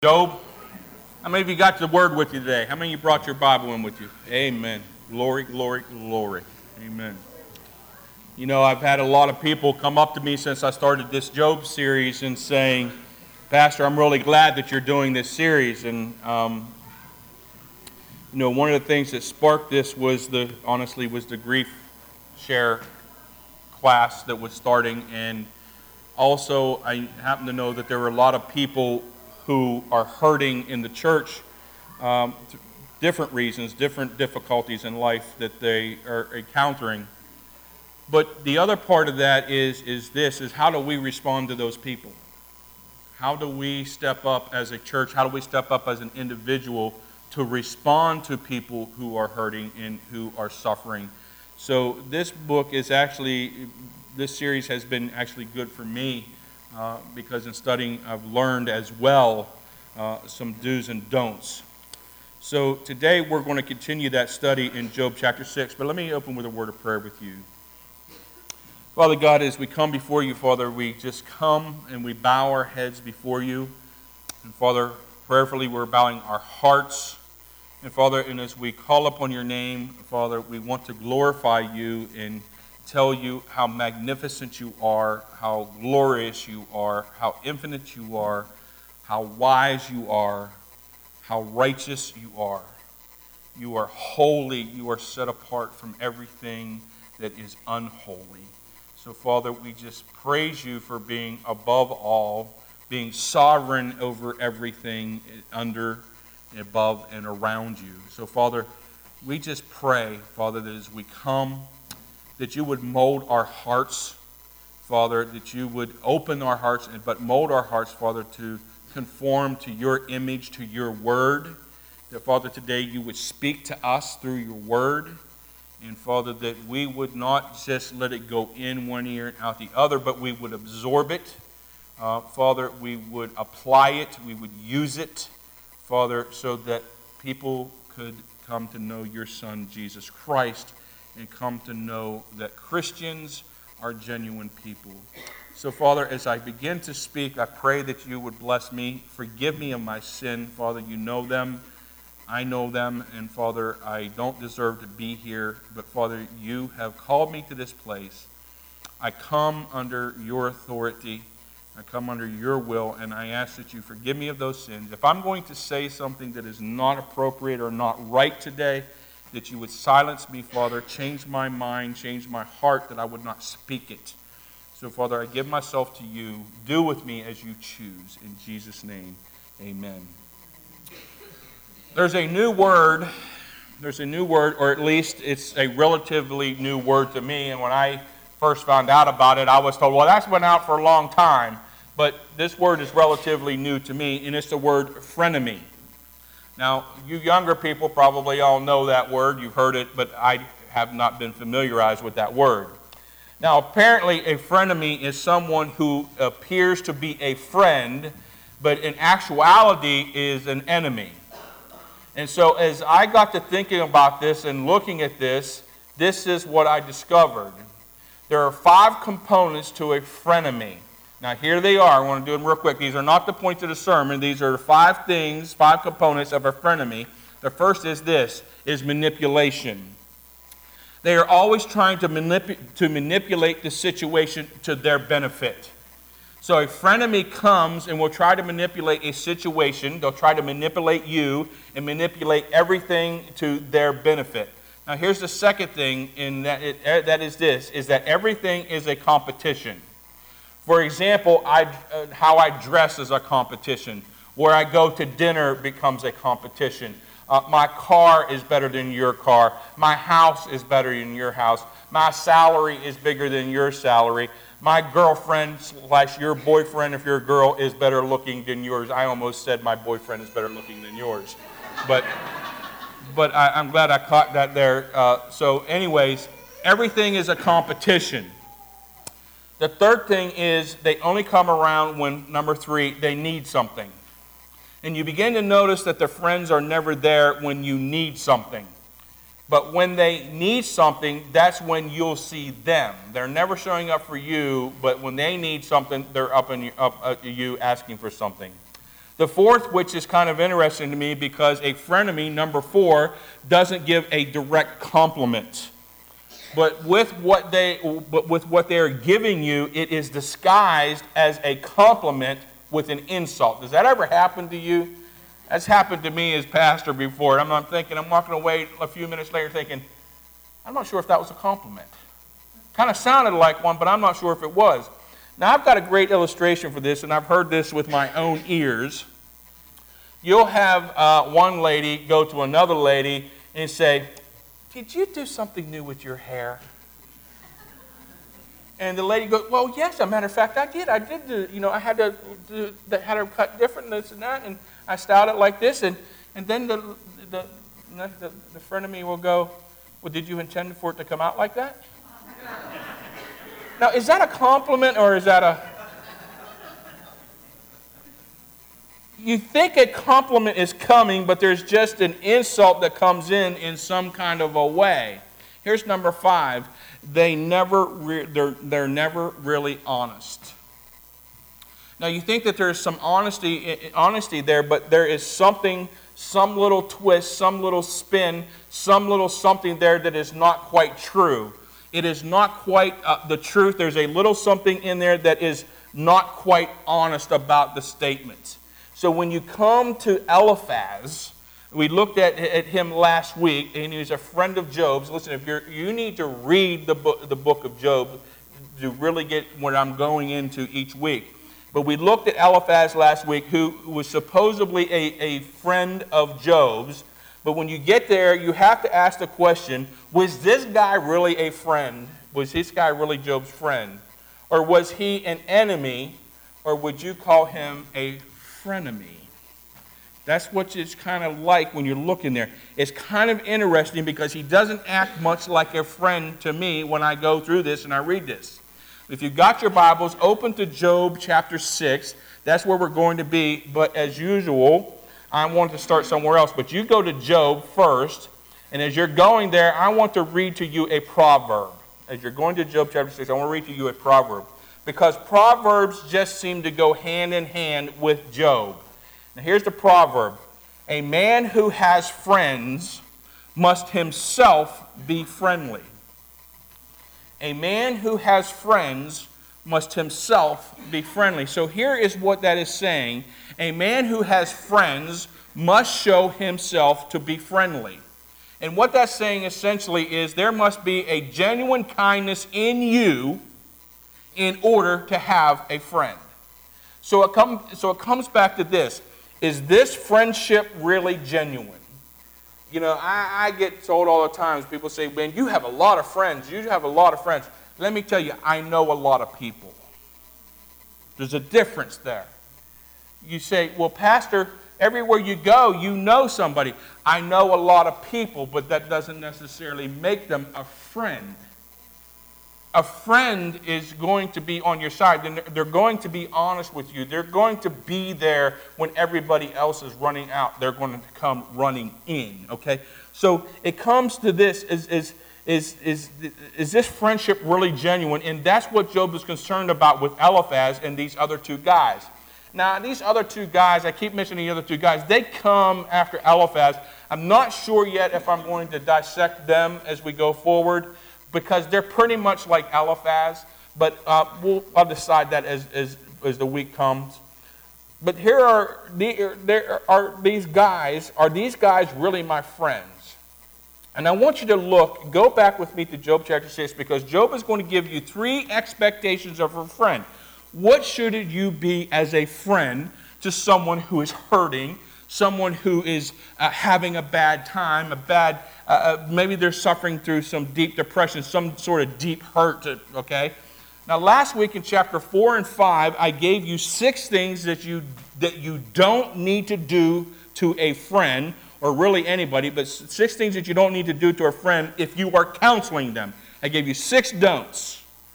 Job. How many of you got the word with you today? How many of you brought your Bible in with you? Amen. Glory, glory, glory. Amen. You know, I've had a lot of people come up to me since I started this Job series and saying, Pastor, I'm really glad that you're doing this series. And, one of the things that sparked this was the grief share class that was starting. And also, I happen to know that there were a lot of people who are hurting in the church, different reasons, different difficulties in life that they are encountering. But the other part of that is how do we respond to those people? How do we step up as a church? How do we step up as an individual to respond to people who are hurting and who are suffering? So this series has been actually good for me. Because in studying, I've learned as well some do's and don'ts. So today we're going to continue that study in Job chapter 6, but let me open with a word of prayer with you. Father God, as we come before you, Father, we just come and we bow our heads before you. And Father, prayerfully we're bowing our hearts. And Father, and as we call upon your name, Father, we want to glorify you and tell you how magnificent you are, how glorious you are, how infinite you are, how wise you are, how righteous you are. You are holy. You are set apart from everything that is unholy. So, Father, we just praise you for being above all, being sovereign over everything under, above, and around you. So, Father, we just pray, Father, that as we come, that you would mold our hearts, Father, that you would open our hearts, but mold our hearts, Father, to conform to your image, to your word. That, Father, today you would speak to us through your word. And, Father, that we would not just let it go in one ear and out the other, but we would absorb it. Father, we would apply it, we would use it, Father, so that people could come to know your Son, Jesus Christ, and come to know that Christians are genuine people. So, Father, as I begin to speak, I pray that you would bless me. Forgive me of my sin. Father, you know them. I know them. And, Father, I don't deserve to be here. But, Father, you have called me to this place. I come under your authority. I come under your will. And I ask that you forgive me of those sins. If I'm going to say something that is not appropriate or not right today, that you would silence me, Father, change my mind, change my heart, that I would not speak it. So, Father, I give myself to you. Do with me as you choose. In Jesus' name, amen. There's a new word, or at least it's a relatively new word to me. And when I first found out about it, I was told, well, that's been out for a long time. But this word is relatively new to me, and it's the word frenemy. Now, you younger people probably all know that word. You've heard it, but I have not been familiarized with that word. Now, apparently, a frenemy is someone who appears to be a friend, but in actuality is an enemy. And so as I got to thinking about this and looking at this, this is what I discovered. There are 5 components to a frenemy. Now, here they are. I want to do them real quick. These are not the point of the sermon. These are 5 things, 5 components of a frenemy. The first is manipulation. They are always trying to manipulate the situation to their benefit. So a frenemy comes and will try to manipulate a situation. They'll try to manipulate you and manipulate everything to their benefit. Now, here's the second thing, and that is that everything is a competition. For example, how I dress is a competition. Where I go to dinner becomes a competition. My car is better than your car. My house is better than your house. My salary is bigger than your salary. My girlfriend / your boyfriend, if you're a girl, is better looking than yours. I almost said my boyfriend is better looking than yours. But I'm glad I caught that there. So anyways, everything is a competition. The third thing is they only come around when, number 3, they need something. And you begin to notice that their friends are never there when you need something. But when they need something, that's when you'll see them. They're never showing up for you, but when they need something, they're up at you asking for something. The fourth, which is kind of interesting to me because a frenemy, number 4, doesn't give a direct compliment. But with what they are giving you, it is disguised as a compliment with an insult. Does that ever happen to you? That's happened to me as pastor before. I'm walking away a few minutes later thinking, I'm not sure if that was a compliment. Kind of sounded like one, but I'm not sure if it was. Now, I've got a great illustration for this, and I've heard this with my own ears. You'll have one lady go to another lady and say, did you do something new with your hair? And the lady goes, well, yes, as a matter of fact, I did. I had her cut different, this and that, and I styled it like this. And then the friend of me will go, well, did you intend for it to come out like that? Now, is that a compliment or is that a... You think a compliment is coming, but there's just an insult that comes in some kind of a way. Here's number 5. They're never really honest. Now, you think that there's some honesty there, but there is something, some little twist, some little spin, some little something there that is not quite true. It is not quite the truth. There's a little something in there that is not quite honest about the statement. So when you come to Eliphaz, we looked at him last week, and he was a friend of Job's. Listen, if you need to read the book of Job to really get what I'm going into each week. But we looked at Eliphaz last week, who was supposedly a friend of Job's. But when you get there, you have to ask the question, was this guy really a friend? Was this guy really Job's friend? Or was he an enemy? Or would you call him a frenemy? That's what it's kind of like when you're looking there. It's kind of interesting because he doesn't act much like a friend to me when I go through this and I read this. If you've got your Bibles, open to Job chapter 6. That's where we're going to be. But as usual, I want to start somewhere else. But you go to Job first. And as you're going there, I want to read to you a proverb. As you're going to Job chapter 6, I want to read to you a proverb. Because proverbs just seem to go hand in hand with Job. Now here's the proverb. A man who has friends must himself be friendly. A man who has friends must himself be friendly. So here is what that is saying. A man who has friends must show himself to be friendly. And what that's saying essentially is there must be a genuine kindness in you in order to have a friend. So it comes back to this. Is this friendship really genuine? You know, I get told all the time, people say, man, you have a lot of friends. You have a lot of friends. Let me tell you, I know a lot of people. There's a difference there. You say, well, Pastor, everywhere you go, you know somebody. I know a lot of people, but that doesn't necessarily make them a friend. A friend is going to be on your side. They're going to be honest with you. They're going to be there when everybody else is running out. They're going to come running in, okay? So it comes to this, is this friendship really genuine? And that's what Job is concerned about with Eliphaz and these other two guys. Now, these other two guys, I keep mentioning the other two guys, they come after Eliphaz. I'm not sure yet if I'm going to dissect them as we go forward, because they're pretty much like Eliphaz, but I'll decide that as the week comes. But are these guys really my friends? And I want you to go back with me to Job chapter 6, because Job is going to give you 3 expectations of a friend. What should you be as a friend to someone who is hurting, someone who is having a bad time, maybe they're suffering through some deep depression, some sort of deep hurt, okay? Now, last week in chapter 4 and 5, I gave you 6 things that you don't need to do to a friend, or really anybody, but 6 things that you don't need to do to a friend if you are counseling them. I gave you 6 don'ts.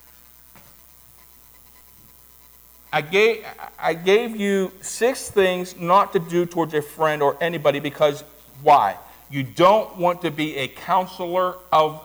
I gave you 6 things not to do towards a friend or anybody, because why? You don't want to be a counselor of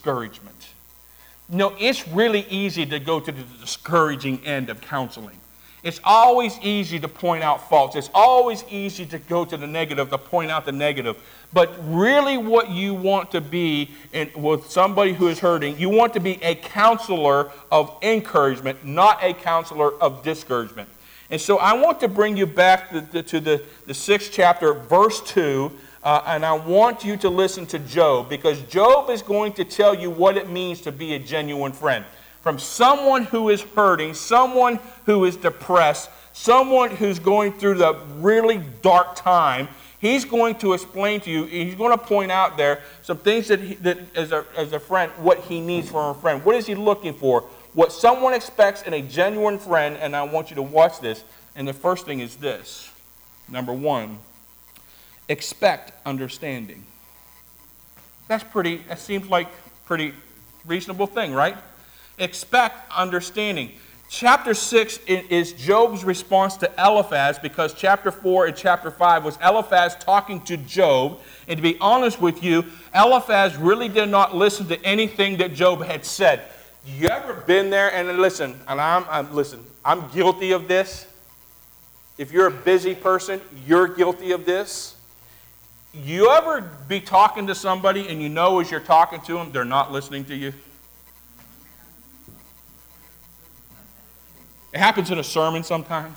discouragement. No, it's really easy to go to the discouraging end of counseling. It's always easy to point out faults. It's always easy to go to the negative, to point out the negative. But really what you want to be with somebody who is hurting, you want to be a counselor of encouragement, not a counselor of discouragement. And so I want to bring you back to the 6th chapter, verse 2, and I want you to listen to Job, because Job is going to tell you what it means to be a genuine friend. From someone who is hurting, someone who is depressed, someone who's going through the really dark time, he's going to explain to you, he's going to point out there some things that as a friend, what he needs from a friend. What is he looking for? What someone expects in a genuine friend, and I want you to watch this. And the first thing is this. Number 1, expect understanding. That seems like a pretty reasonable thing, right? Expect understanding. Chapter 6 is Job's response to Eliphaz, because chapter 4 and chapter 5 was Eliphaz talking to Job. And to be honest with you, Eliphaz really did not listen to anything that Job had said. You ever been there and listen, and I'm guilty of this. If you're a busy person, you're guilty of this. You ever be talking to somebody and you know as you're talking to them, they're not listening to you? It happens in a sermon sometimes.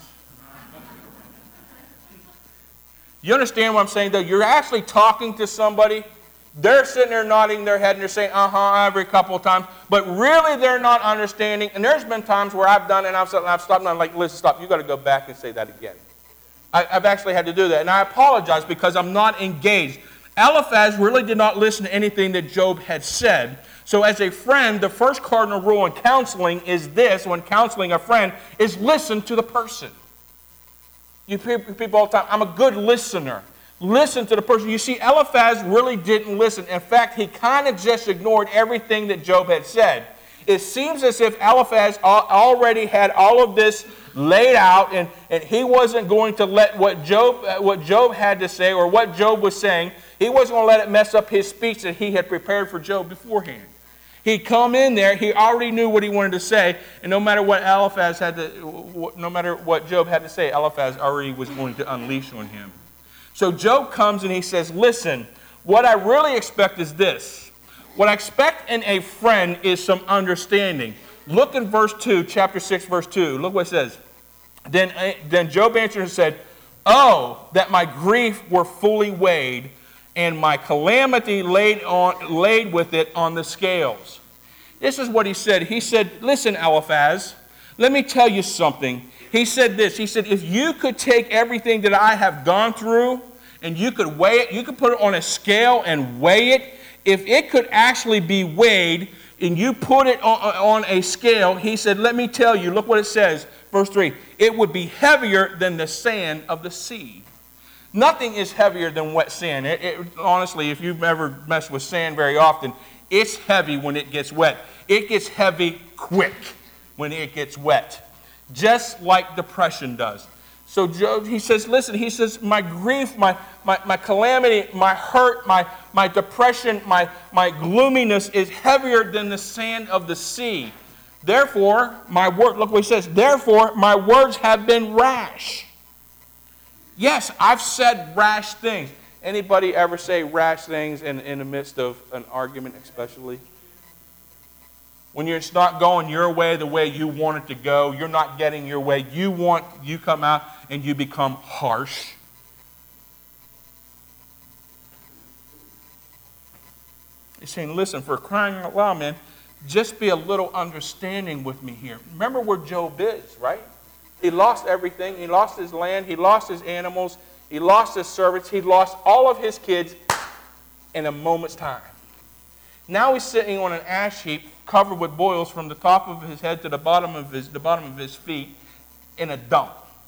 You understand what I'm saying, though? You're actually talking to somebody. They're sitting there nodding their head and they're saying, every couple of times. But really, they're not understanding. And there's been times where I've done it and I've stopped and I'm like, listen, stop. You've got to go back and say that again. I've actually had to do that. And I apologize because I'm not engaged. Eliphaz really did not listen to anything that Job had said. So as a friend, the first cardinal rule in counseling is this, when counseling a friend, is listen to the person. You hear people all the time, I'm a good listener. Listen to the person. You see, Eliphaz really didn't listen. In fact, he kind of just ignored everything that Job had said. It seems as if Eliphaz already had all of this laid out, and he wasn't going to let what Job had to say or what Job was saying, he wasn't going to let it mess up his speech that he had prepared for Job beforehand. He'd come in there, he already knew what he wanted to say, and no matter what Job had to say, Eliphaz already was going to unleash on him. So Job comes and he says, listen, what I really expect is this. What I expect in a friend is some understanding. Look in verse 2, chapter 6, verse 2. Look what it says. Then Job answered and said, oh, that my grief were fully weighed, and my calamity laid with it on the scales. This is what he said. He said, listen, Eliphaz, let me tell you something. He said this. He said, if you could take everything that I have gone through and you could weigh it, you could put it on a scale and weigh it, if it could actually be weighed and you put it on a scale, he said, let me tell you, look what it says, verse 3, it would be heavier than the sand of the sea. Nothing is heavier than wet sand. Honestly, if you've ever messed with sand very often, it's heavy when it gets wet. It gets heavy quick when it gets wet, just like depression does. So Job, he says, listen, he says, my grief, my calamity, my hurt, my depression, my gloominess is heavier than the sand of the sea. Therefore, look what he says, therefore my words have been rash. Yes, I've said rash things. Anybody ever say rash things in the midst of an argument especially? When it's not going your way the way you want it to go, you're not getting your way, you come out and you become harsh. He's saying, listen, for crying out loud, man, just be a little understanding with me here. Remember where Job is, right? He lost everything. He lost his land. He lost his animals. He lost his servants. He lost all of his kids in a moment's time. Now he's sitting on an ash heap covered with boils from the top of his head to the bottom of his feet in a dump.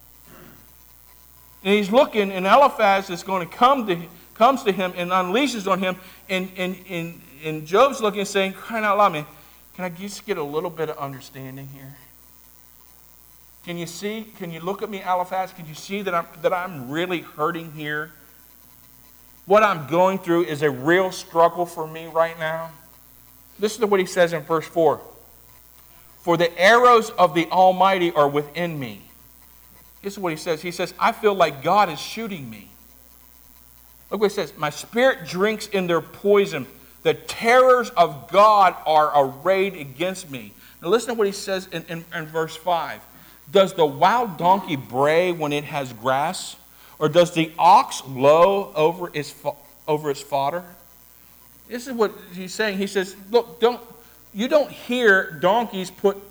And he's looking, and Eliphaz is going to comes to him and unleashes on him. And Job's looking and saying, crying out loud, man, can I just get a little bit of understanding here? Can you see? Can you look at me, Eliphaz? Can you see that I'm really hurting here? What I'm going through is a real struggle for me right now. Listen to what he says in verse 4. For the arrows of the Almighty are within me. This is what he says. He says, I feel like God is shooting me. Look what he says. My spirit drinks in their poison. The terrors of God are arrayed against me. Now listen to what he says in verse 5. Does the wild donkey bray when it has grass? Or does the ox low over its fodder? This is what he's saying. He says, look, you don't hear donkeys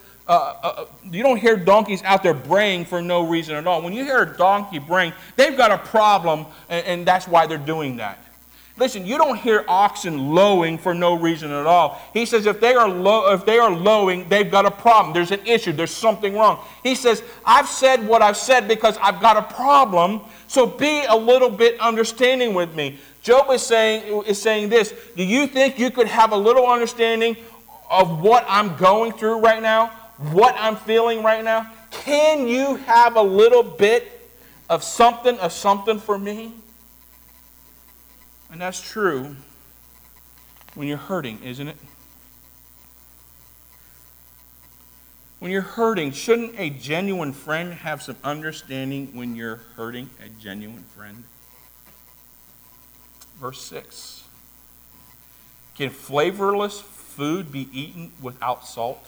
out there braying for no reason at all. When you hear a donkey braying, they've got a problem, and that's why they're doing that. Listen, you don't hear oxen lowing for no reason at all. He says if they are lowing, they've got a problem. There's an issue. There's something wrong. He says, I've said what I've said because I've got a problem, so be a little bit understanding with me. Job is saying this. Do you think you could have a little understanding of what I'm going through right now? What I'm feeling right now? Can you have a little bit of something for me? And that's true when you're hurting, isn't it? When you're hurting, shouldn't a genuine friend have some understanding when you're hurting? A genuine friend. Verse 6. Can flavorless food be eaten without salt?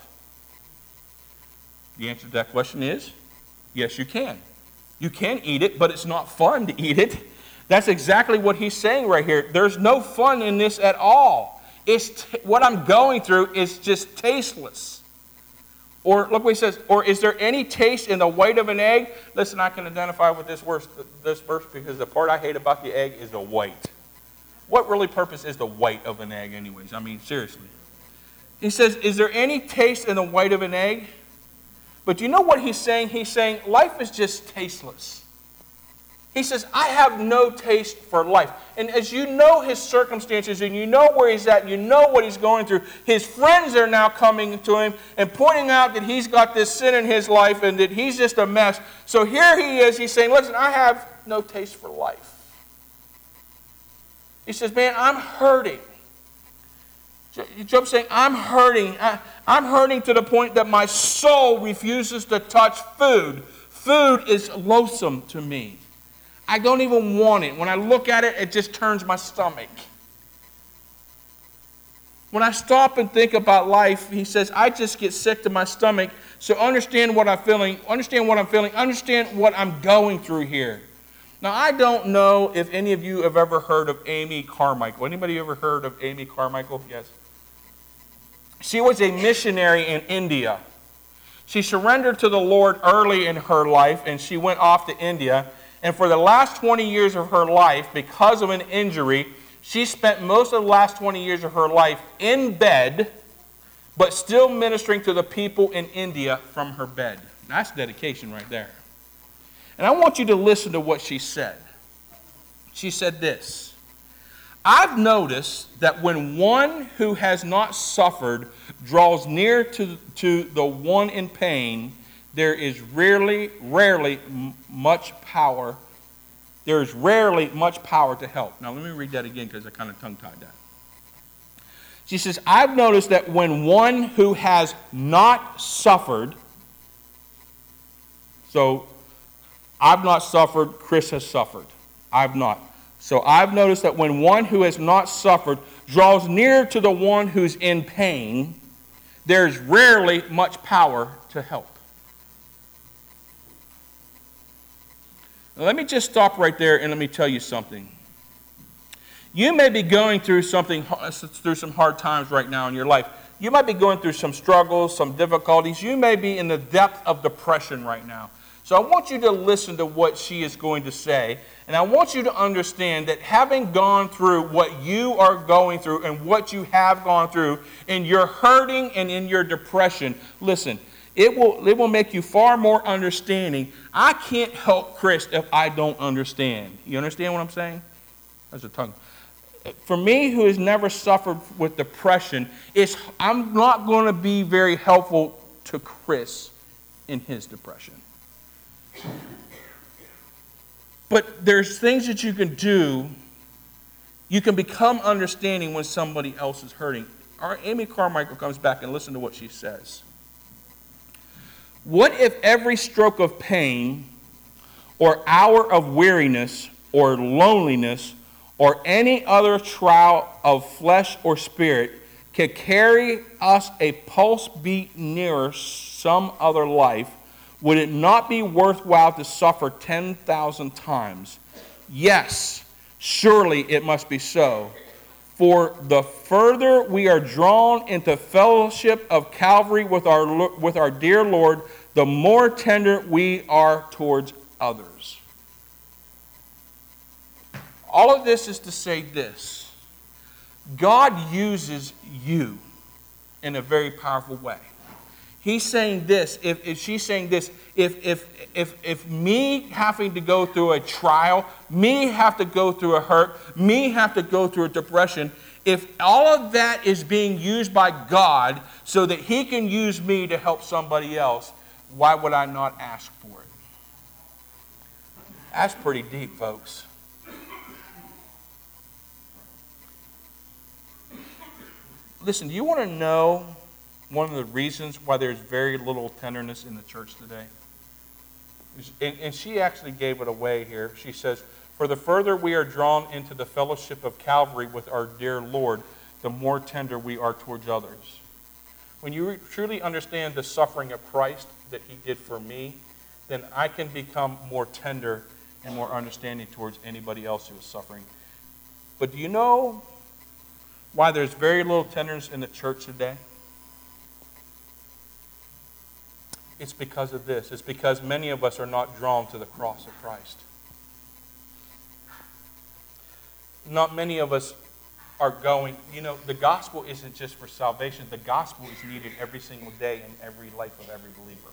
The answer to that question is, yes, you can. You can eat it, but it's not fun to eat it. That's exactly what he's saying right here. There's no fun in this at all. What I'm going through is just tasteless. Or look what he says, or is there any taste in the white of an egg? Listen, I can identify with this verse because the part I hate about the egg is the white. What really purpose is the white of an egg anyways? I mean, seriously. He says, is there any taste in the white of an egg? But you know what he's saying? He's saying life is just tasteless. He says, I have no taste for life. And as you know his circumstances and you know where he's at and you know what he's going through, his friends are now coming to him and pointing out that he's got this sin in his life and that he's just a mess. So here he is, he's saying, listen, I have no taste for life. He says, man, I'm hurting. Job's saying, I'm hurting. I'm hurting to the point that my soul refuses to touch food. Food is loathsome to me. I don't even want it. When I look at it, it just turns my stomach. When I stop and think about life, he says, I just get sick to my stomach. So understand what I'm feeling. Understand what I'm feeling. Understand what I'm going through here. Now, I don't know if any of you have ever heard of Amy Carmichael. Anybody ever heard of Amy Carmichael? Yes. She was a missionary in India. She surrendered to the Lord early in her life, and she went off to India. And for the last 20 years of her life, because of an injury, she spent most of the last 20 years of her life in bed, but still ministering to the people in India from her bed. That's dedication right there. And I want you to listen to what she said. She said this, I've noticed that when one who has not suffered draws near to the one in pain, there is rarely much power. There is rarely much power to help. Now let me read that again because I kind of tongue-tied that. She says, I've noticed that when one who has not suffered, so I've not suffered, Chris has suffered. I've not. So I've noticed that when one who has not suffered draws near to the one who's in pain, there's rarely much power to help. Now, let me just stop right there and let me tell you something. You may be going through some hard times right now in your life. You might be going through some struggles, some difficulties. You may be in the depth of depression right now. So I want you to listen to what she is going to say. And I want you to understand that having gone through what you are going through and what you have gone through in your hurting and in your depression, listen, it will make you far more understanding. I can't help Chris if I don't understand. You understand what I'm saying? That's a tongue. For me, who has never suffered with depression, I'm not going to be very helpful to Chris in his depression. But there's things that you can do. You can become understanding when somebody else is hurting. Amy Carmichael comes back and listen to what she says. What if every stroke of pain or hour of weariness, or loneliness, or any other trial of flesh or spirit can carry us a pulse beat nearer some other life, would it not be worthwhile to suffer 10,000 times? Yes, surely it must be so. For the further we are drawn into fellowship of Calvary with our dear Lord, the more tender we are towards others. All of this is to say this: God uses you in a very powerful way. He's saying this, if she's saying this, if me having to go through a trial, me have to go through a hurt, me have to go through a depression, if all of that is being used by God so that He can use me to help somebody else, why would I not ask for it? That's pretty deep, folks. Listen, do you want to know one of the reasons why there's very little tenderness in the church today? And she actually gave it away here. She says, for the further we are drawn into the fellowship of Calvary with our dear Lord, the more tender we are towards others. When you truly understand the suffering of Christ that He did for me, then I can become more tender and more understanding towards anybody else who is suffering. But do you know why there's very little tenderness in the church today? It's because of this. It's because many of us are not drawn to the cross of Christ. Not many of us are going, the gospel isn't just for salvation. The gospel is needed every single day in every life of every believer.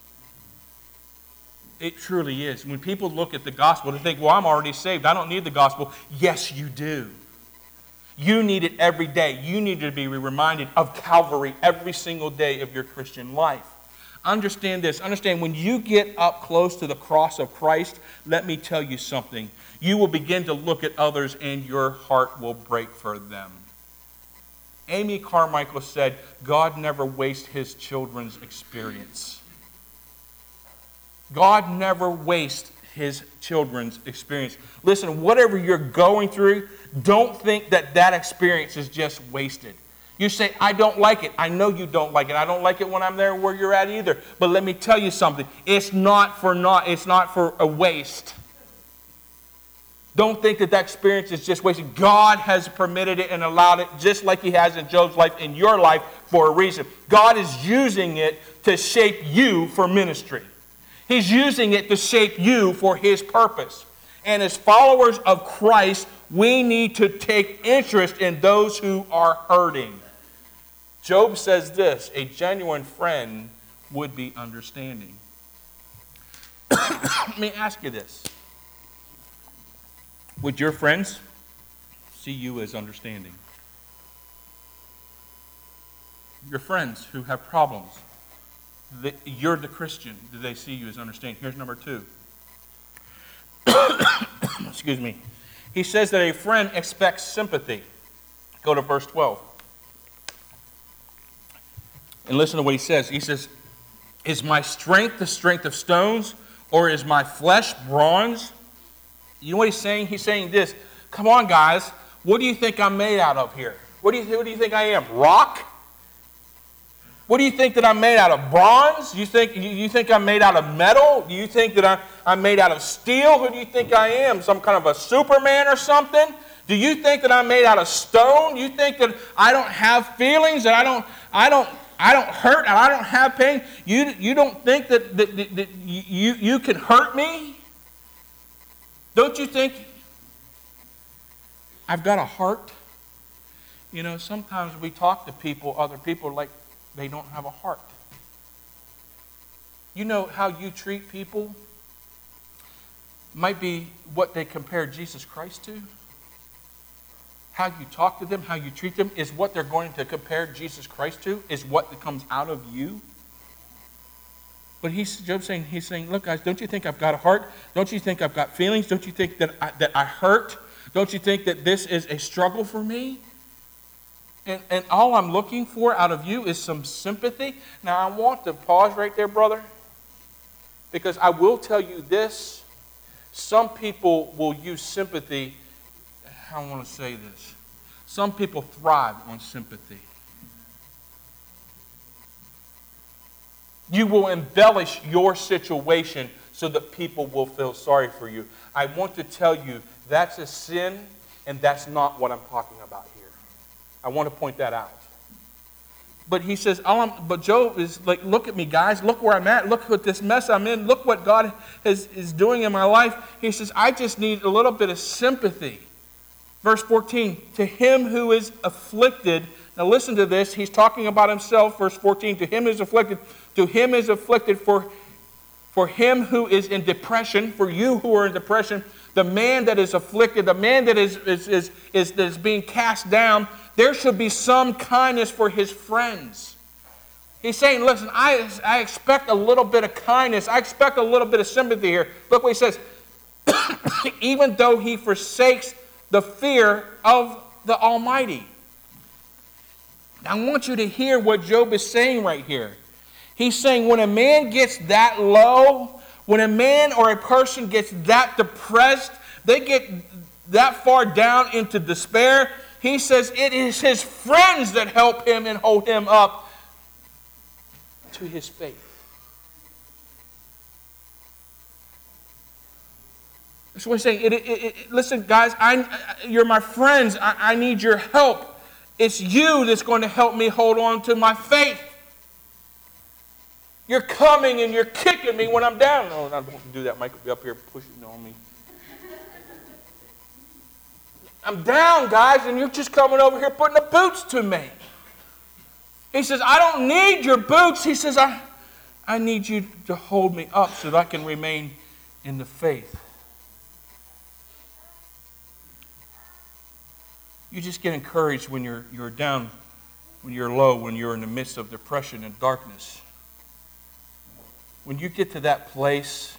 It truly is. When people look at the gospel, they think, well, I'm already saved. I don't need the gospel. Yes, you do. You need it every day. You need to be reminded of Calvary every single day of your Christian life. Understand this. Understand, when you get up close to the cross of Christ, let me tell you something. You will begin to look at others and your heart will break for them. Amy Carmichael said, God never wastes His children's experience. God never wastes His children's experience. Listen, whatever you're going through, don't think that that experience is just wasted. You say, I don't like it. I know you don't like it. I don't like it when I'm there where you're at either. But let me tell you something. It's not for a waste. Don't think that that experience is just wasted. God has permitted it and allowed it, just like He has in Job's life, in your life, for a reason. God is using it to shape you for ministry. He's using it to shape you for His purpose. And as followers of Christ, we need to take interest in those who are hurting. Job says this: a genuine friend would be understanding. Let me ask you this. Would your friends see you as understanding? Your friends who have problems, you're the Christian, do they see you as understanding? Here's number 2. Excuse me. He says that a friend expects sympathy. Go to verse 12. And listen to what he says. He says, is my strength the strength of stones, or is my flesh bronze? You know what he's saying? He's saying this: come on, guys, what do you think I'm made out of here? What do you think I am? Rock? What do you think that I'm made out of? Bronze? You think I'm made out of metal? Do you think that I'm made out of steel? Who do you think I am? Some kind of a Superman or something? Do you think that I'm made out of stone? You think that I don't have feelings, that I don't hurt, and I don't have pain? You don't think that you can hurt me? Don't you think I've got a heart? Sometimes we talk to people, other people, like they don't have a heart. You know how you treat people might be what they compare Jesus Christ to. How you talk to them, how you treat them, is what they're going to compare Jesus Christ to, is what comes out of you. But Job's saying, he's saying, look, guys, don't you think I've got a heart? Don't you think I've got feelings? Don't you think that I hurt? Don't you think that this is a struggle for me? And all I'm looking for out of you is some sympathy. Now, I want to pause right there, brother, because I will tell you this. Some people will use sympathy. How I want to say this. Some people thrive on sympathy. You will embellish your situation so that people will feel sorry for you. I want to tell you that's a sin, and that's not what I'm talking about here. I want to point that out. But he says, but Job is like, look at me, guys. Look where I'm at. Look at this mess I'm in. Look what God is doing in my life. He says, I just need a little bit of sympathy. Verse 14, to him who is afflicted. Now listen to this. He's talking about himself. Verse 14, to him who is afflicted. To him is afflicted for him who is in depression, for you who are in depression, the man that is afflicted, the man that is being cast down, there should be some kindness for his friends. He's saying, listen, I expect a little bit of kindness. I expect a little bit of sympathy here. Look what he says. Even though he forsakes the fear of the Almighty. Now, I want you to hear what Job is saying right here. He's saying when a man gets that low, when a man or a person gets that depressed, they get that far down into despair, he says it is his friends that help him and hold him up to his faith. That's what he's saying. Listen, guys, you're my friends. I need your help. It's you that's going to help me hold on to my faith. You're coming and you're kicking me when I'm down. No, I don't do that. Mike will be up here pushing on me. I'm down, guys, and you're just coming over here putting the boots to me. He says, I don't need your boots. He says, I need you to hold me up so that I can remain in the faith. You just get encouraged when you're down, when you're low, when you're in the midst of depression and darkness. When you get to that place,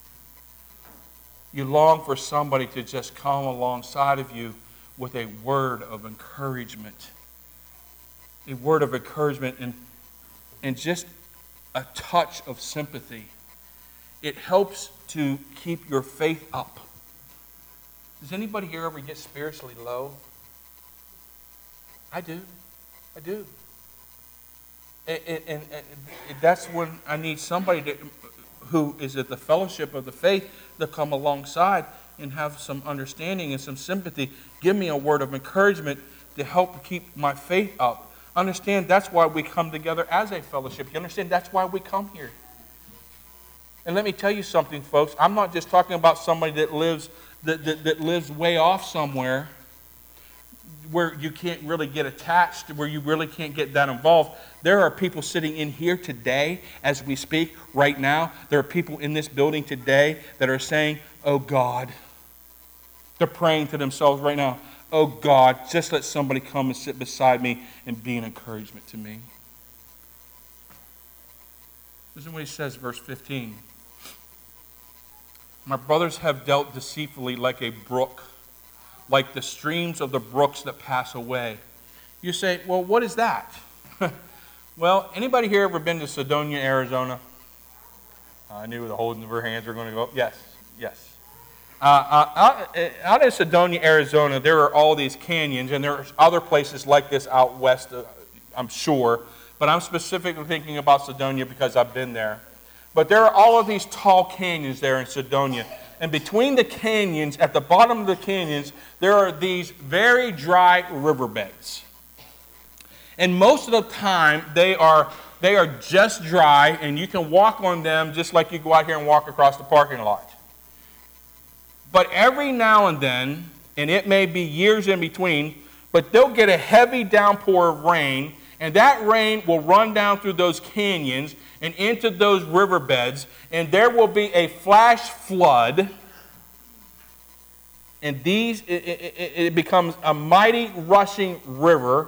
you long for somebody to just come alongside of you with a word of encouragement. A word of encouragement and just a touch of sympathy. It helps to keep your faith up. Does anybody here ever get spiritually low? I do. And that's when I need somebody who is at the fellowship of the faith to come alongside and have some understanding and some sympathy. Give me a word of encouragement to help keep my faith up. Understand that's why we come together as a fellowship. You understand that's why we come here. And let me tell you something, folks. I'm not just talking about somebody that lives way off somewhere, where you can't really get attached, where you really can't get that involved. There are people sitting in here today as we speak right now. There are people in this building today that are saying, oh God. They're praying to themselves right now, oh God, just let somebody come and sit beside me and be an encouragement to me. Listen to what he says, verse 15. My brothers have dealt deceitfully like a brook, like the streams of the brooks that pass away. You say, well, what is that? Well, anybody here ever been to Sedonia, Arizona? I knew the holding of her hands were going to go up. Yes. Out in Sedonia, Arizona, there are all these canyons, and there are other places like this out west, I'm sure. But I'm specifically thinking about Sedonia because I've been there. But there are all of these tall canyons there in Sedonia. And between the canyons, at the bottom of the canyons, there are these very dry riverbeds. And most of the time, they are just dry, and you can walk on them just like you go out here and walk across the parking lot. But every now and then, and it may be years in between, but they'll get a heavy downpour of rain, and that rain will run down through those canyons and into those riverbeds, and there will be a flash flood, and it becomes a mighty rushing river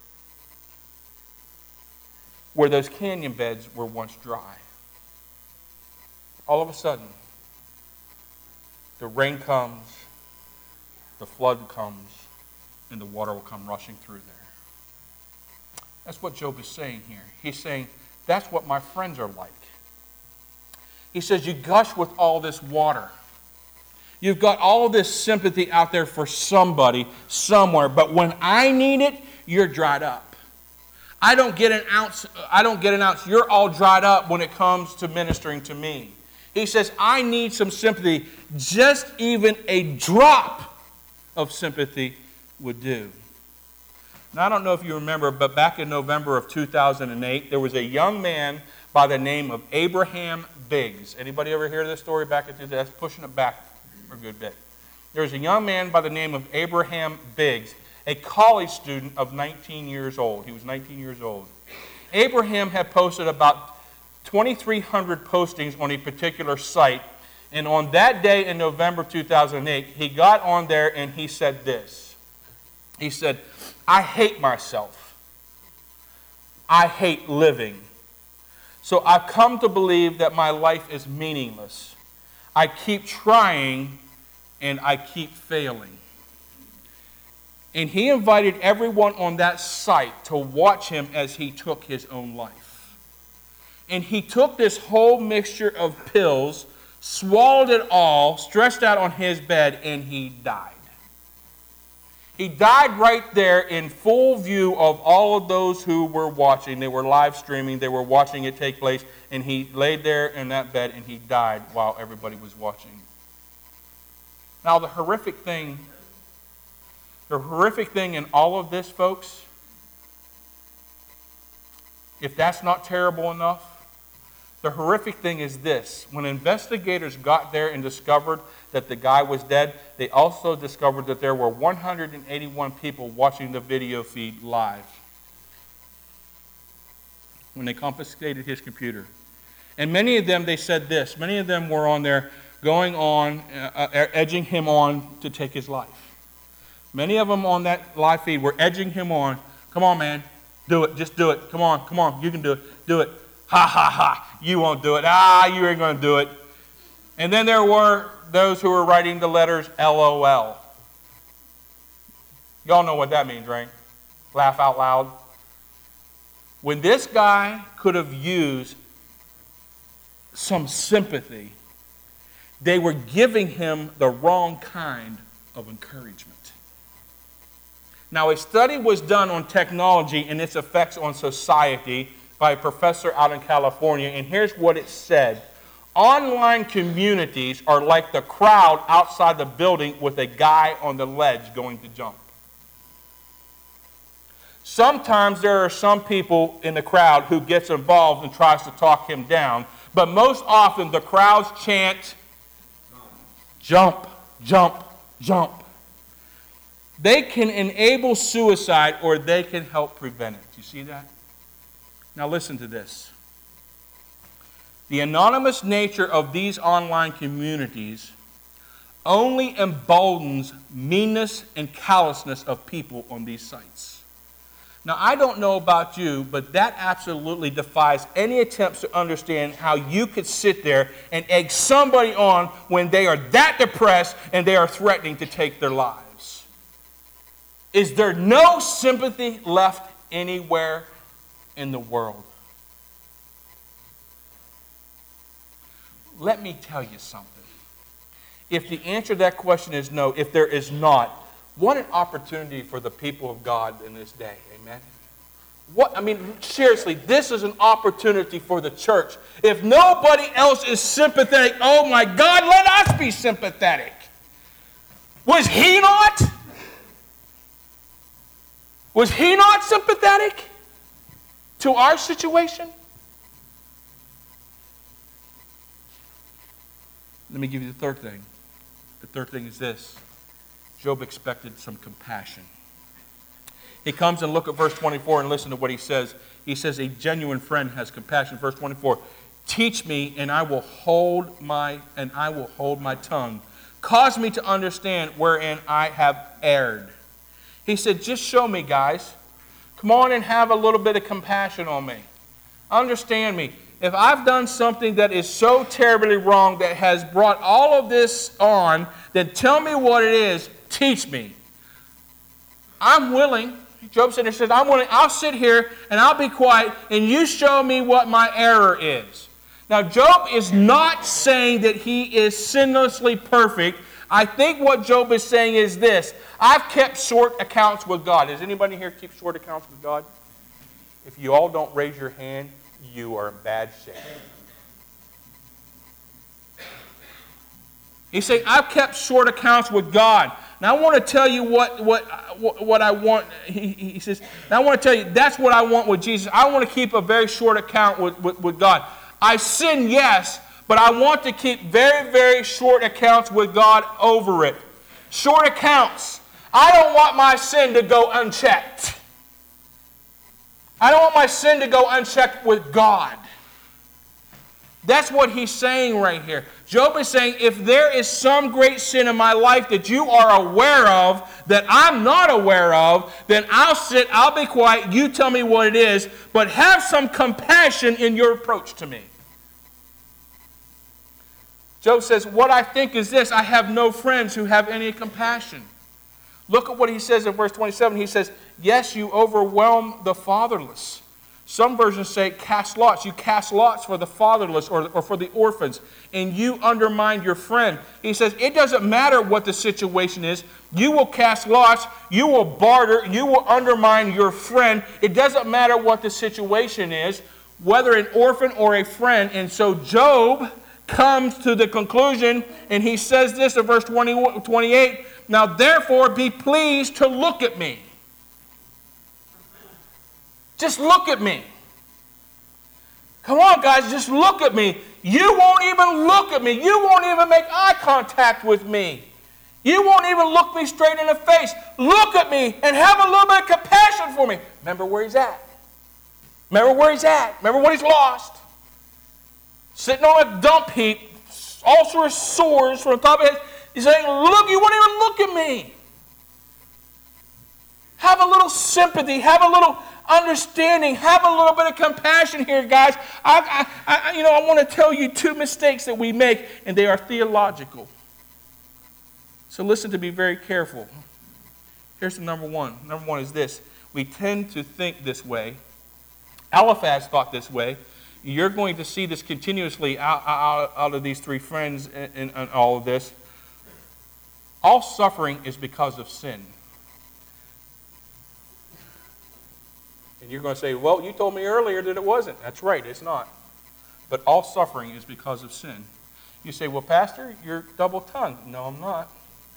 where those canyon beds were once dry. All of a sudden, the rain comes, the flood comes, and the water will come rushing through there. That's what Job is saying here. He's saying, that's what my friends are like. He says, you gush with all this water. You've got all this sympathy out there for somebody, somewhere, but when I need it, you're dried up. I don't get an ounce. You're all dried up when it comes to ministering to me. He says, I need some sympathy. Just even a drop of sympathy would do. Now, I don't know if you remember, but back in November of 2008, there was a young man by the name of Abraham Biggs. Anybody ever hear this story back at that's pushing it back for a good bit. There was a young man by the name of Abraham Biggs, a college student of 19 years old. He was 19 years old. Abraham had posted about 2,300 postings on a particular site, and on that day in November 2008, he got on there and he said this. He said, I hate myself. I hate living. So I've come to believe that my life is meaningless. I keep trying and I keep failing. And he invited everyone on that site to watch him as he took his own life. And he took this whole mixture of pills, swallowed it all, stretched out on his bed, and he died. He died right there in full view of all of those who were watching. They were live streaming. They were watching it take place. And he laid there in that bed and he died while everybody was watching. Now, the horrific thing in all of this, folks, if that's not terrible enough, the horrific thing is this. When investigators got there and discovered that the guy was dead, they also discovered that there were 181 people watching the video feed live when they confiscated his computer. And many of them, they said this, many of them were on there going on, edging him on to take his life. Many of them on that live feed were edging him on. Come on, man, do it, just do it. Come on, you can do it. Ha, ha, ha, you won't do it. You ain't going to do it. And then there were those who were writing the letters LOL. Y'all know what that means, right? Laugh out loud. When this guy could have used some sympathy, they were giving him the wrong kind of encouragement. Now, a study was done on technology and its effects on society by a professor out in California, and here's what it said. Online communities are like the crowd outside the building with a guy on the ledge going to jump. Sometimes there are some people in the crowd who gets involved and tries to talk him down, but most often the crowds chant, jump, jump, jump. They can enable suicide or they can help prevent it. You see that? Now listen to this. The anonymous nature of these online communities only emboldens meanness and callousness of people on these sites. Now, I don't know about you, but that absolutely defies any attempts to understand how you could sit there and egg somebody on when they are that depressed and they are threatening to take their lives. Is there no sympathy left anywhere in the world? Let me tell you something. If the answer to that question is no, if there is not, what an opportunity for the people of God in this day. Amen? Seriously, this is an opportunity for the church. If nobody else is sympathetic, oh my God, let us be sympathetic. Was he not? Was he not sympathetic to our situation? Let me give you the third thing. The third thing is this. Job expected some compassion. He comes and look at verse 24 and listen to what he says. He says, a genuine friend has compassion. Verse 24, teach me and I will hold my tongue. Cause me to understand wherein I have erred. He said, just show me, guys. Come on and have a little bit of compassion on me. Understand me. If I've done something that is so terribly wrong that has brought all of this on, then tell me what it is. Teach me. I'm willing. Job said, I'm willing. I'll sit here and I'll be quiet and you show me what my error is. Now, Job is not saying that he is sinlessly perfect. I think what Job is saying is this: I've kept short accounts with God. Does anybody here keep short accounts with God? If you all don't raise your hand, you are in bad shape. He's saying, I've kept short accounts with God. Now I want to tell you what I want. He says, now I want to tell you, that's what I want with Jesus. I want to keep a very short account with God. I sin, yes, but I want to keep very, very short accounts with God over it. Short accounts. I don't want my sin to go unchecked. I don't want my sin to go unchecked with God. That's what he's saying right here. Job is saying, if there is some great sin in my life that you are aware of, that I'm not aware of, then I'll sit, I'll be quiet, you tell me what it is, but have some compassion in your approach to me. Job says, what I think is this: I have no friends who have any compassion. Look at what he says in verse 27. He says, yes, you overwhelm the fatherless. Some versions say cast lots. You cast lots for the fatherless or for the orphans, and you undermine your friend. He says, it doesn't matter what the situation is. You will cast lots. You will barter. You will undermine your friend. It doesn't matter what the situation is, whether an orphan or a friend. And so Job comes to the conclusion, and he says this in verse 28, now therefore be pleased to look at me. Just look at me. Come on, guys, just look at me. You won't even look at me. You won't even make eye contact with me. You won't even look me straight in the face. Look at me and have a little bit of compassion for me. Remember where he's at. Remember where he's at. Remember what he's lost. Sitting on a dump heap, all sorts of sores from the top of his head. He's saying, look, you won't even look at me. Have a little sympathy. Have a little understanding. Have a little bit of compassion here, guys. I want to tell you two mistakes that we make, and they are theological. So listen to me very careful. Here's the number one. Number one is this. We tend to think this way. Eliphaz thought this way. You're going to see this continuously out of these three friends and all of this. All suffering is because of sin. And you're going to say, well, you told me earlier that it wasn't. That's right, it's not. But all suffering is because of sin. You say, well, Pastor, you're double-tongued. No, I'm not.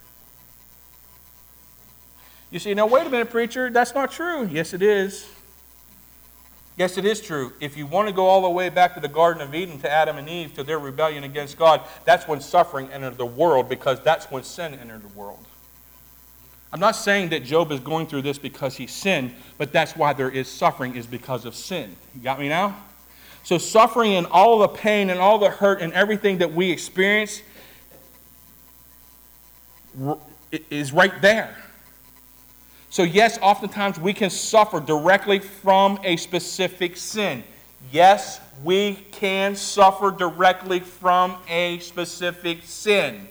You say, now, wait a minute, preacher, that's not true. Yes, it is. Yes, it is true. If you want to go all the way back to the Garden of Eden, to Adam and Eve, to their rebellion against God, that's when suffering entered the world, because that's when sin entered the world. I'm not saying that Job is going through this because he sinned, but that's why there is suffering, is because of sin. You got me now? So suffering and all the pain and all the hurt and everything that we experience is right there. So yes, oftentimes we can suffer directly from a specific sin. Yes, we can suffer directly from a specific sin.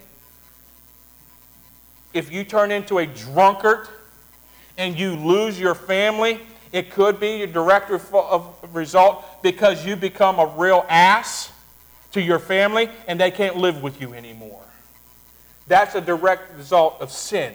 If you turn into a drunkard and you lose your family, it could be a direct result because you become a real ass to your family and they can't live with you anymore. That's a direct result of sin.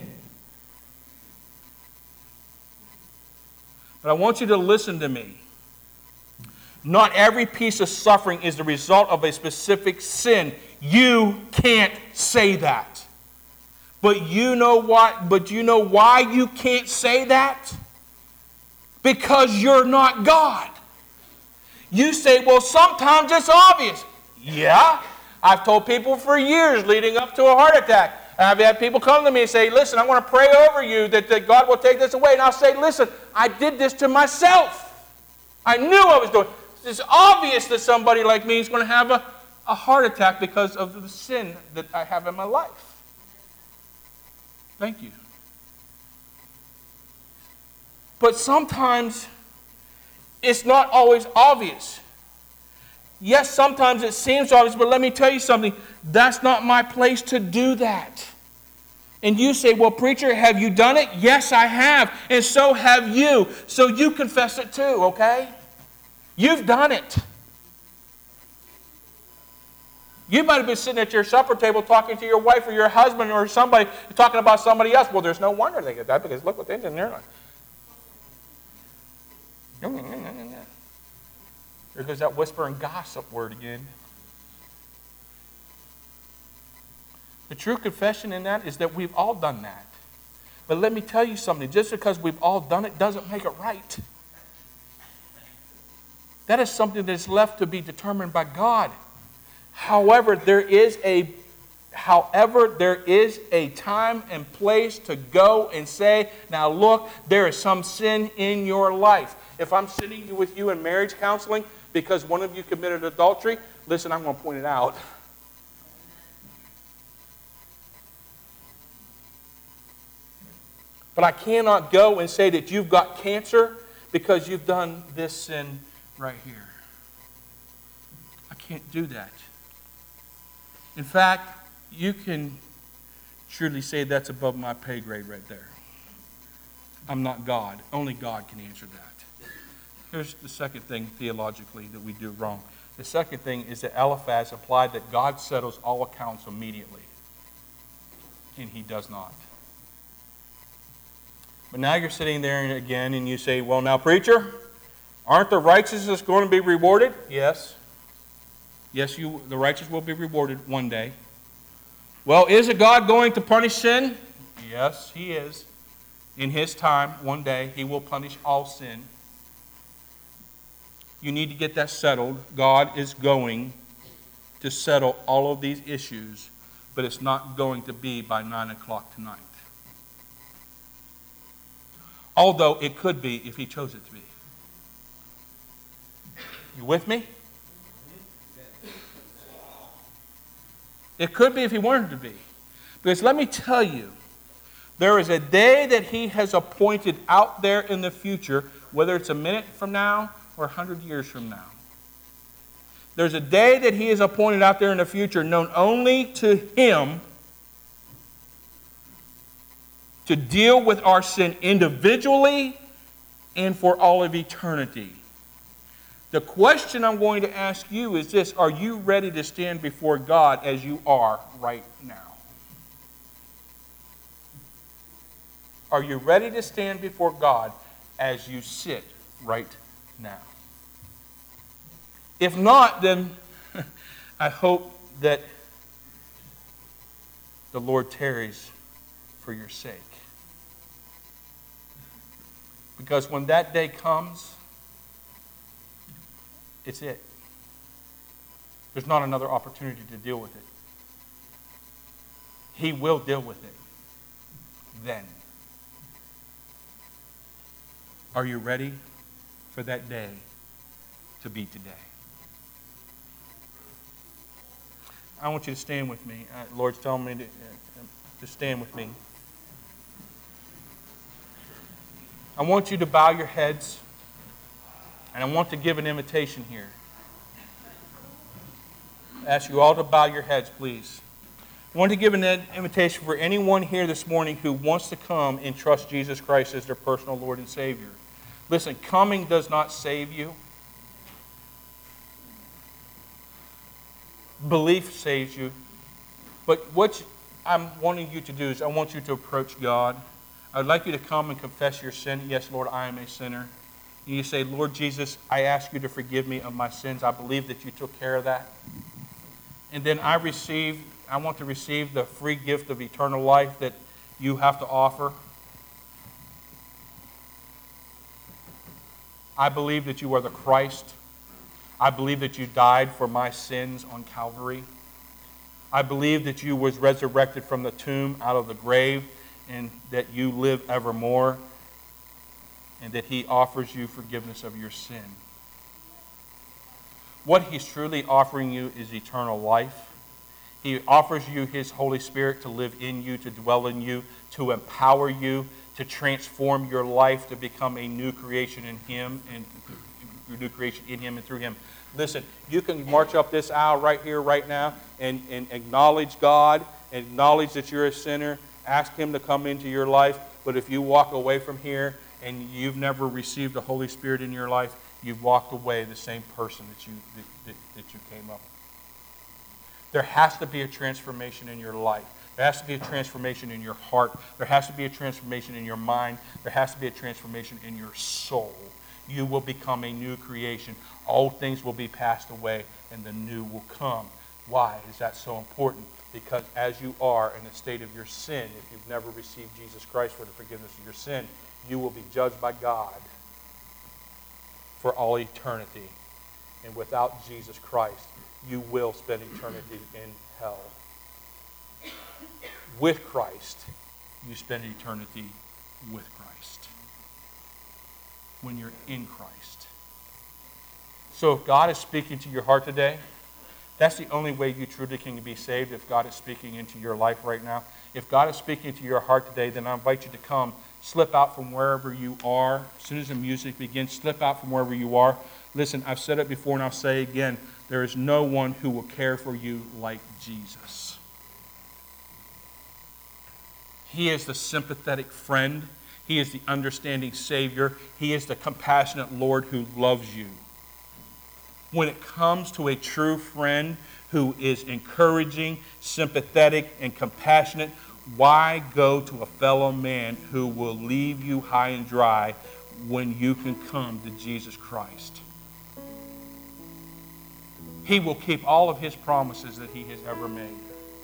But I want you to listen to me. Not every piece of suffering is the result of a specific sin. You can't say that. But you know what? But you know why you can't say that? Because you're not God. You say, well, sometimes it's obvious. Yeah, I've told people for years leading up to a heart attack. And I've had people come to me and say, listen, I want to pray over you that God will take this away. And I'll say, listen, I did this to myself. I knew I was doing it. It's obvious that somebody like me is going to have a heart attack because of the sin that I have in my life. Thank you. But sometimes it's not always obvious. Yes, sometimes it seems obvious, but let me tell you something. That's not my place to do that. And you say, well, preacher, have you done it? Yes, I have. And so have you. So you confess it too, okay? You've done it. You might have been sitting at your supper table talking to your wife or your husband or somebody, talking about somebody else. Well, there's no wonder they get that, because look what they did in their life. There goes that whisper and gossip word again. The true confession in that is that we've all done that. But let me tell you something. Just because we've all done it doesn't make it right. That is something that's left to be determined by God. However, there is a time and place to go and say, now look, there is some sin in your life. If I'm sitting with you in marriage counseling because one of you committed adultery, listen, I'm going to point it out. But I cannot go and say that you've got cancer because you've done this sin right here. I can't do that. In fact, you can surely say that's above my pay grade right there. I'm not God. Only God can answer that. Here's the second thing theologically that we do wrong. The second thing is that Eliphaz applied that God settles all accounts immediately. And he does not. But now you're sitting there again and you say, well, now, preacher, aren't the righteous going to be rewarded? Yes. Yes, the righteous will be rewarded one day. Well, isn't God going to punish sin? Yes, He is. In His time, one day, He will punish all sin. You need to get that settled. God is going to settle all of these issues, but it's not going to be by 9 o'clock tonight. Although it could be if He chose it to be. You with me? It could be if He wanted to be. Because let me tell you, there is a day that He has appointed out there in the future, whether it's a minute from now or 100 years from now. There's a day that He has appointed out there in the future known only to Him to deal with our sin individually and for all of eternity. The question I'm going to ask you is this: are you ready to stand before God as you are right now? Are you ready to stand before God as you sit right now? If not, then I hope that the Lord tarries for your sake. Because when that day comes, it's it. There's not another opportunity to deal with it. He will deal with it then. Are you ready for that day to be today? I want you to stand with me. The Lord's telling me to stand with me. I want you to bow your heads, and I want to give an invitation here. I ask you all to bow your heads, please. I want to give an invitation for anyone here this morning who wants to come and trust Jesus Christ as their personal Lord and Savior. Listen, coming does not save you. Belief saves you. But what I'm wanting you to do is I want you to approach God. I'd like you to come and confess your sin. Yes, Lord, I am a sinner. And you say, Lord Jesus, I ask you to forgive me of my sins. I believe that you took care of that. And then I want to receive the free gift of eternal life that you have to offer. I believe that you are the Christ. I believe that you died for my sins on Calvary. I believe that you was resurrected from the tomb out of the grave, and that you live evermore, and that He offers you forgiveness of your sin. What He's truly offering you is eternal life. He offers you His Holy Spirit to live in you, to dwell in you, to empower you, to transform your life, to become a new creation in Him, and a new creation in Him and through Him. Listen, you can march up this aisle right here, right now, and acknowledge God, acknowledge that you're a sinner, ask Him to come into your life. But if you walk away from here and you've never received the Holy Spirit in your life, you've walked away the same person that you came up. There has to be a transformation in your life. There has to be a transformation in your heart. There has to be a transformation in your mind. There has to be a transformation in your soul. You will become a new creation. Old things will be passed away, and the new will come. Why is that so important? Because as you are in the state of your sin, if you've never received Jesus Christ for the forgiveness of your sin, you will be judged by God for all eternity. And without Jesus Christ, you will spend eternity in hell. With Christ, you spend eternity with Christ. When you're in Christ. So if God is speaking to your heart today, that's the only way you truly can be saved, if God is speaking into your life right now. If God is speaking to your heart today, then I invite you to come, slip out from wherever you are. As soon as the music begins, slip out from wherever you are. Listen, I've said it before and I'll say it again. There is no one who will care for you like Jesus. He is the sympathetic friend. He is the understanding Savior. He is the compassionate Lord who loves you. When it comes to a true friend who is encouraging, sympathetic, and compassionate, why go to a fellow man who will leave you high and dry when you can come to Jesus Christ? He will keep all of his promises that he has ever made.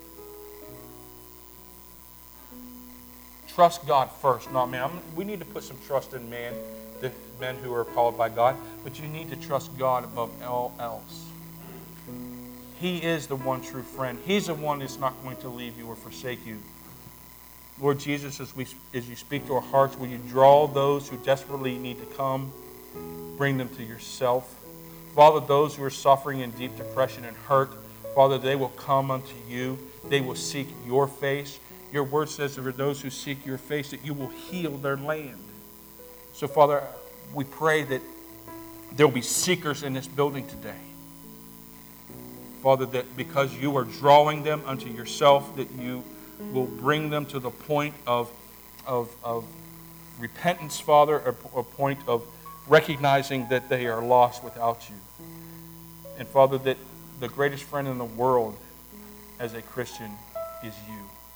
Trust God first, not man. We need to put some trust in man, the men who are called by God, but you need to trust God above all else. He is the one true friend. He's the one that's not going to leave you or forsake you. Lord Jesus, as you speak to our hearts, will you draw those who desperately need to come, bring them to yourself. Father, those who are suffering in deep depression and hurt, Father, they will come unto you. They will seek your face. Your word says that for those who seek your face, that you will heal their land. So, Father, we pray that there will be seekers in this building today. Father, that because you are drawing them unto yourself, that you will bring them to the point of repentance, Father, a point of recognizing that they are lost without you. And, Father, that the greatest friend in the world as a Christian is you.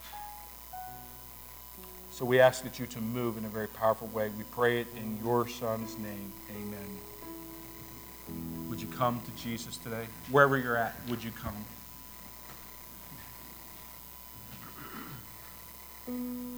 So we ask that you to move in a very powerful way. We pray it in your Son's name. Amen. Would you come to Jesus today? Wherever you're at, would you come?